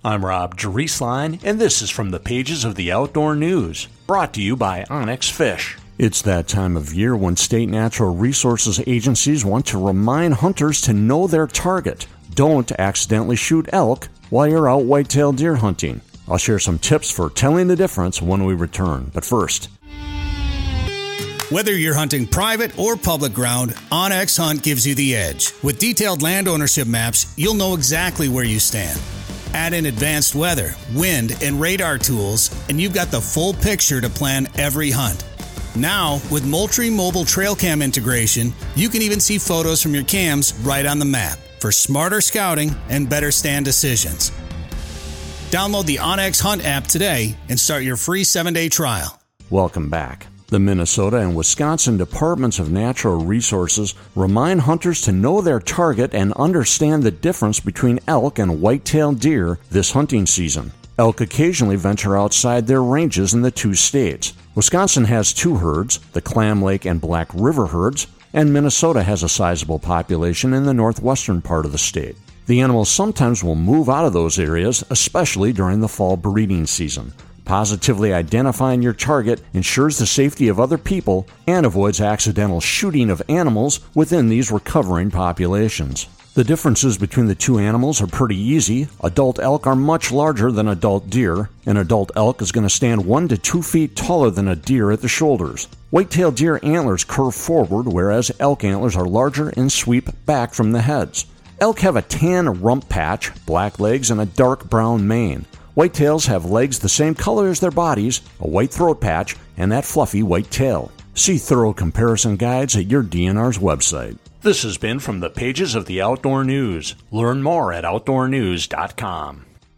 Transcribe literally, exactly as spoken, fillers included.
I'm Rob Drieslein, and this is from the pages of the Outdoor News, brought to you by Onyx Fish. It's that time of year when state natural resources agencies want to remind hunters to know their target. Don't accidentally shoot elk while you're out whitetail deer hunting. I'll share some tips for telling the difference when we return, but first. Whether you're hunting private or public ground, OnX Hunt gives you the edge. With detailed land ownership maps, you'll know exactly where you stand. Add in advanced weather, wind, and radar tools, and you've got the full picture to plan every hunt. Now, with Moultrie Mobile Trail Cam integration, you can even see photos from your cams right on the map for smarter scouting and better stand decisions. Download the OnX Hunt app today and start your free seven-day trial. Welcome back. The Minnesota and Wisconsin Departments of Natural Resources remind hunters to know their target and understand the difference between elk and white-tailed deer this hunting season. Elk occasionally venture outside their ranges in the two states. Wisconsin has two herds, the Clam Lake and Black River herds, and Minnesota has a sizable population in the northwestern part of the state. The animals sometimes will move out of those areas, especially during the fall breeding season. Positively identifying your target ensures the safety of other people and avoids accidental shooting of animals within these recovering populations. The differences between the two animals are pretty easy. Adult elk are much larger than adult deer. An adult elk is going to stand one to two feet taller than a deer at the shoulders. White-tailed deer antlers curve forward, whereas elk antlers are larger and sweep back from the heads. Elk have a tan rump patch, black legs, and a dark brown mane. Whitetails have legs the same color as their bodies, a white throat patch, and that fluffy white tail. See thorough comparison guides at your D N R's website. This has been from the pages of the Outdoor News. Learn more at outdoor news dot com.